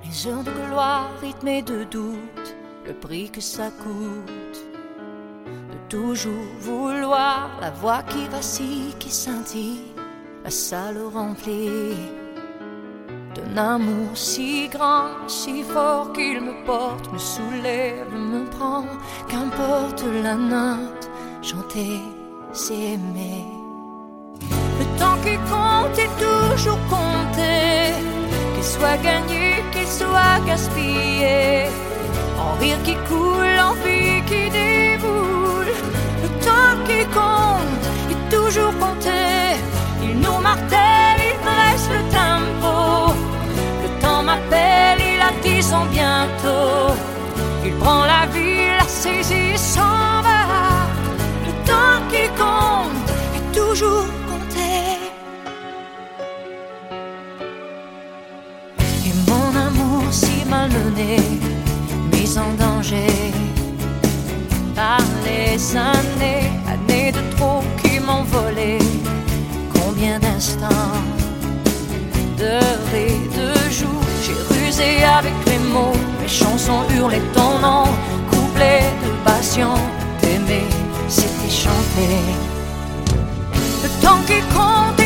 Les heures de gloire rythmées de doute, le prix que ça coûte de toujours vouloir la voix qui vacille, qui scintille, la salle remplie d'un amour si grand, si fort qu'il me porte, me soulève, me prend. Qu'importe la note, chanter, c'est aimer. Le temps qui compte est toujours compté, qu'il soit gagné, qu'il soit gaspillé, en rire qui coule, en vie qui déboule. Le temps qui compte est toujours compté, il nous martèle, il dresse le tempo. Le temps m'appelle, il a dit son bientôt. Il prend la vie, la saisit, s'en va. Le temps qui compte est toujours compté. Et mon amour si malmené, mis en danger par les années, années de trop qui m'ont volé. Combien d'instants, d'heures et de jours, j'ai rusé avec les mots, mes chansons hurlaient ton nom, couplets de passion, t'aimer, c'était chanter. Le temps qui compte